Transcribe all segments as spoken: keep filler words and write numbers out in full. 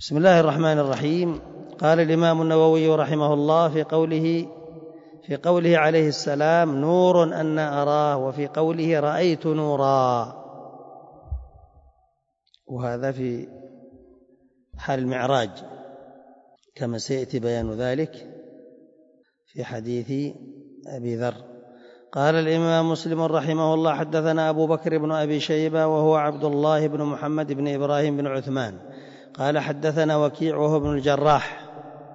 بسم الله الرحمن الرحيم. قال الإمام النووي رحمه الله في قوله في قوله عليه السلام نور أن أراه، وفي قوله رأيت نورا، وهذا في حال المعراج كما سيأتي بيان ذلك في حديث أبي ذر. قال الإمام مسلم رحمه الله حدثنا أبو بكر بن أبي شيبة وهو عبد الله بن محمد بن إبراهيم بن عثمان قال حدثنا وكيع وهو ابن الجراح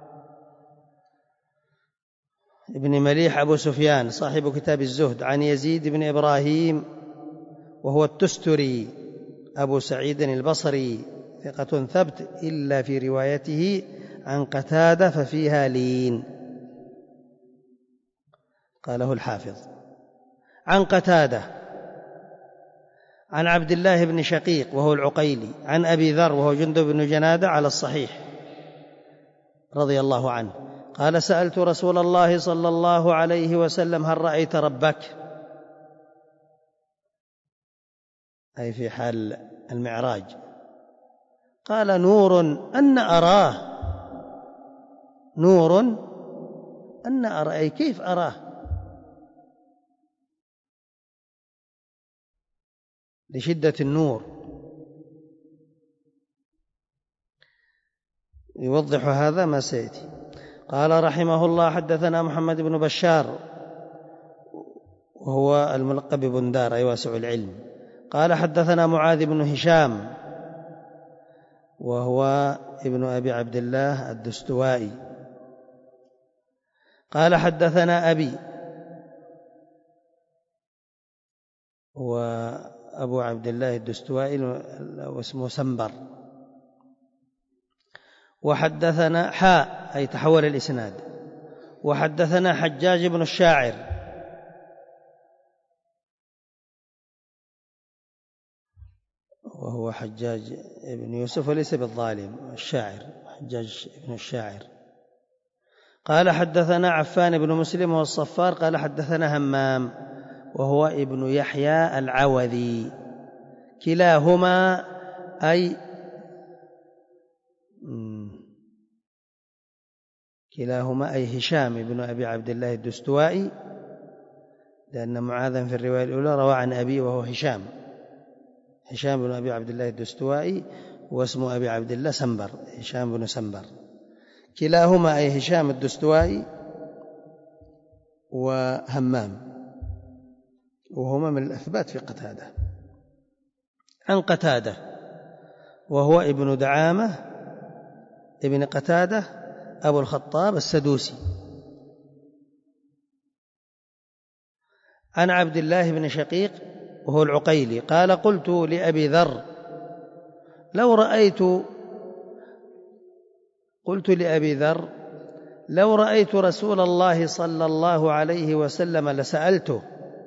ابن مليح أبو سفيان صاحب كتاب الزهد عن يزيد بن إبراهيم وهو التستري أبو سعيد البصري ثقة ثبت إلا في روايته عن قتادة ففيها لين. قاله الحافظ عن قتادة عن عبد الله بن شقيق وهو العقيلي عن أبي ذر وهو جندب بن جنادة على الصحيح رضي الله عنه قال سألت رسول الله صلى الله عليه وسلم هل رأيت ربك، أي في حال المعراج. قال نور أن أراه، نور أن أراه، أي كيف أراه؟ لشدة النور. يوضح هذا ما سيأتي. قال رحمه الله حدثنا محمد بن بشار وهو الملقب بندار أي واسع العلم. قال حدثنا معاذ بن هشام وهو ابن أبي عبد الله الدستوائي. قال حدثنا أبي وأبو عبد الله الدستوائي واسمه سنبر. وحدثنا حاء أي تحول الإسناد. وحدثنا حجاج بن الشاعر وهو حجاج بن يوسف وليس بالظالم، الشاعر حجاج بن الشاعر. قال حدثنا عفان بن مسلم والصفار قال حدثنا همام وهو ابن يحيى العوذي. كلاهما أي كلاهما أي هشام بن أبي عبد الله الدستوائي، لأن معاذا في الرواية الأولى روى عن أبي وهو هشام هشام بن أبي عبد الله الدستوائي، واسم أبي عبد الله سنبر هشام بن سنبر. كلاهما أي هشام الدستوائي وهمام، وهما من الأثبات في قتادة. عن قتادة وهو ابن دعامة ابن قتادة أبو الخطاب السدوسي. عن عبد الله بن شقيق وهو العقيلي قال قلت لأبي ذر لو رأيت قلت لأبي ذر لو رأيت رسول الله صلى الله عليه وسلم لسألته.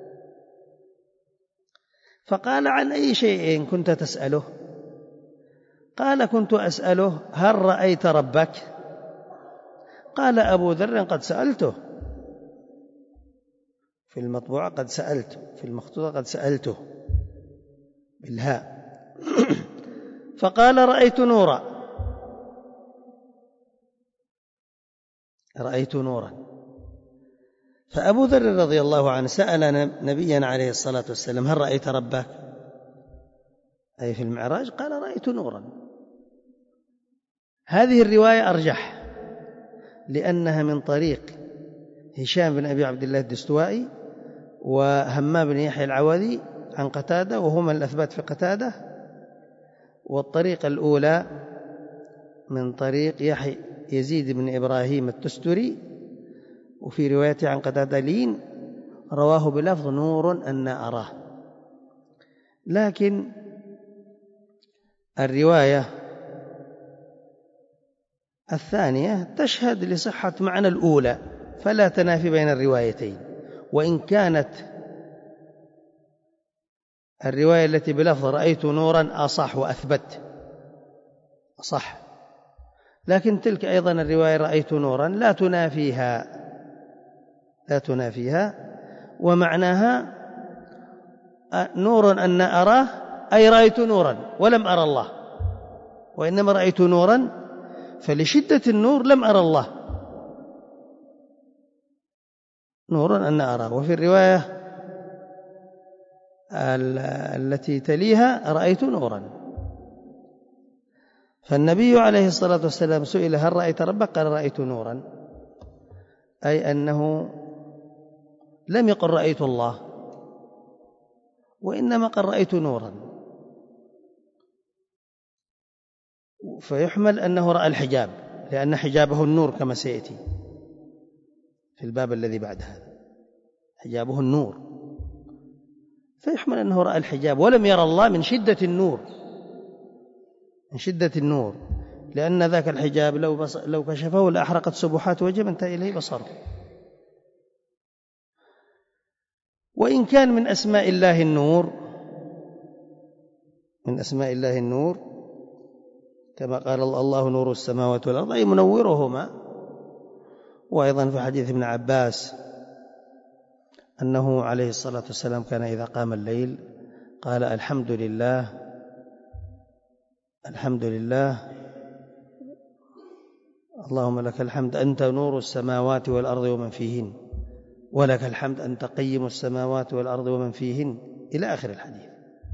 فقال عن أي شيء كنت تسأله؟ قال كنت أسأله هل رأيت ربك؟ قال أبو ذر قد سألته، في المطبوعة قد سألت، في المخطوطة قد سألته بالهاء. فقال رأيت نورا رأيت نورا فأبو ذر رضي الله عنه سأل نبينا عليه الصلاة والسلام هل رأيت ربك، أي في المعراج؟ قال رأيت نورا. هذه الرواية أرجح لأنها من طريق هشام بن أبي عبد الله الدستوائي وهمام بن يحيى العوذي عن قتادة وهما الأثبات في قتادة. والطريقة الأولى من طريق يحيى يزيد بن إبراهيم التستري، وفي روايته عن قتادة لين رواه بلفظ نور أن أراه. لكن الرواية الثانية تشهد لصحة معنى الأولى، فلا تنافي بين الروايتين، وإن كانت الرواية التي بلفظ رأيت نورا أصح وأثبت أصح، لكن تلك أيضا الرواية رأيت نورا لا تنافيها لا تنافيها ومعناها نور أن أراه أي رأيت نورا ولم أرى الله، وإنما رأيت نورا فلشدة النور لم أرى الله، نور أن أراه. وفي الرواية التي تليها رأيت نورا. فالنبي عليه الصلاة والسلام سئل هل رأيت ربك؟ قال رأيت نورا، أي أنه لم يقل رأيت الله، وإنما قال رأيت نورا، فيحمل أنه رأى الحجاب، لأن حجابه النور كما سيأتي في الباب الذي بعد هذا، حجابه النور، فيحمل أنه رأى الحجاب ولم يرى الله من شدة النور، من شدة النور، لأن ذاك الحجاب لو, بص... لو كشفه لأحرقت سبحات وجه من انتهى إليه بصره. وإن كان من أسماء الله النور، من أسماء الله النور كما قال الله نور السماوات والأرض أي منورهما. وأيضا في حديث ابن عباس أنه عليه الصلاة والسلام كان إذا قام الليل قال الحمد لله الحمد لله اللهم لك الحمد أنت نور السماوات والأرض ومن فيهن، ولك الحمد أنت قيم السماوات والأرض ومن فيهن، إلى آخر الحديث.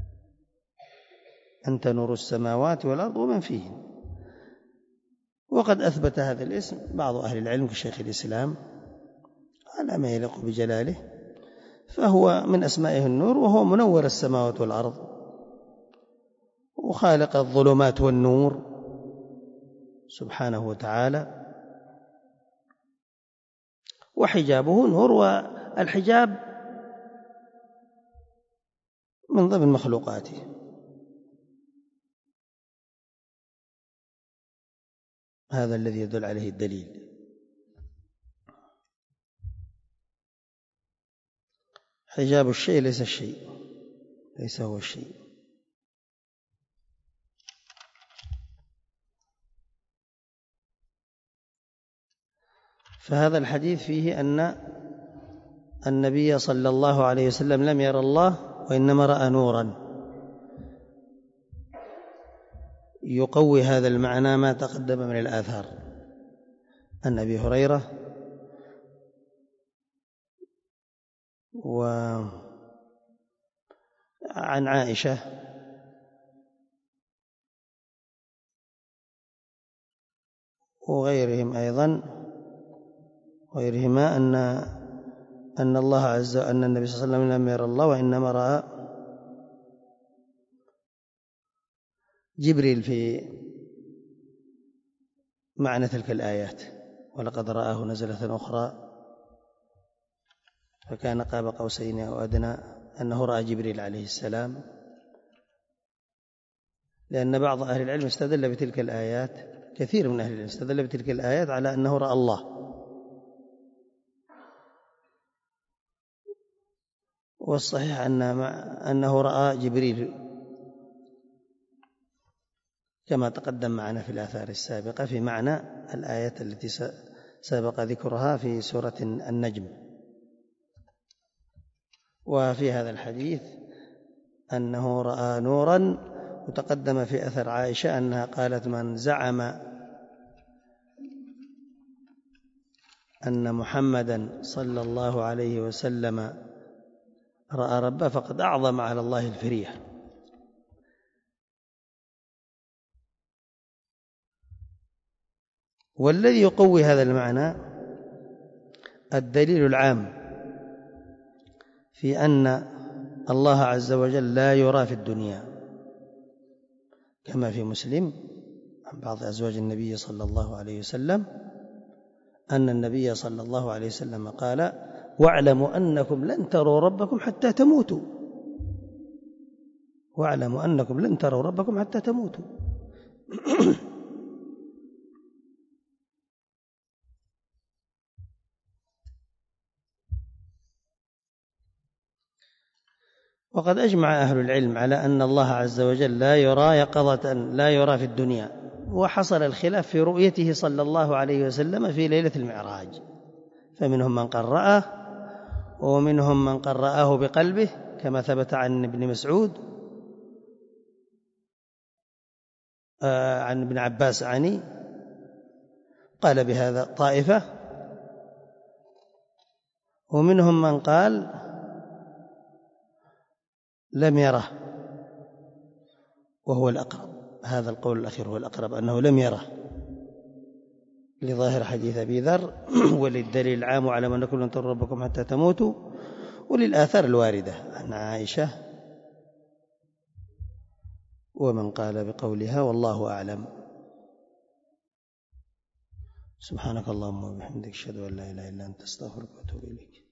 أنت نور السماوات والأرض ومن فيهن. وقد أثبت هذا الاسم بعض أهل العلم كشيخ الإسلام على ما يليق بجلاله، فهو من أسمائه النور، وهو منور السماوات والأرض وخالق الظلمات والنور سبحانه وتعالى، وحجابه نور، والحجاب من ضمن مخلوقاته. هذا الذي يدل عليه الدليل. حجاب الشيء ليس الشيء، ليس هو الشيء. فهذا الحديث فيه أن النبي صلى الله عليه وسلم لم يرى الله وإنما رأى نورا، يقوي هذا المعنى ما تقدم من الآثار عن أبي هريرة وعن عائشة وغيرهم أيضا غيرهما أن أن الله عز وجل أن النبي صلى الله عليه وسلم لم يرى الله وإنما رأى جبريل في معنى تلك الآيات، ولقد رآه نزلة أخرى فكان قاب قوسين أو أدنى، أنه رأى جبريل عليه السلام، لأن بعض أهل العلم استدل بتلك الآيات، كثير من أهل العلم استدل بتلك الآيات على أنه رأى الله، والصحيح أن أنه رأى جبريل كما تقدم معنا في الآثار السابقة في معنى الآيات التي سبق ذكرها في سورة النجم. وفي هذا الحديث أنه رأى نورا، وتقدم في أثر عائشة أنها قالت من زعم أن محمدا صلى الله عليه وسلم رأى ربه فقد أعظم على الله الفرية. والذي يقوي هذا المعنى الدليل العام في أن الله عز وجل لا يرى في الدنيا، كما في مسلم عن بعض أزواج النبي صلى الله عليه وسلم أن النبي صلى الله عليه وسلم قال واعلموا أنكم لن تروا ربكم حتى تموتوا، واعلموا أنكم لن تروا ربكم حتى تموتوا. وقد أجمع أهل العلم على أن الله عز وجل لا يرى يقظة، لا يرى في الدنيا، وحصل الخلاف في رؤيته صلى الله عليه وسلم في ليلة المعراج، فمنهم من قال رآه ومنهم من قال رآه بقلبه كما ثبت عن ابن مسعود آه عن ابن عباس عني قال بهذا طائفة، ومنهم من قال لم يره، وهو الأقرب. هذا القول الأخير هو الأقرب، أنه لم يره لظاهر حديث أبي ذر وللدليل العام على من لكم لن تروا ربكم حتى تموتوا، وللآثار الواردة عن عائشة، ومن قال بقولها، والله أعلم. سبحانك اللهم وبحمدك، أشهد أن لا إله إلا أنت، أستغفرك وأتوب إليك.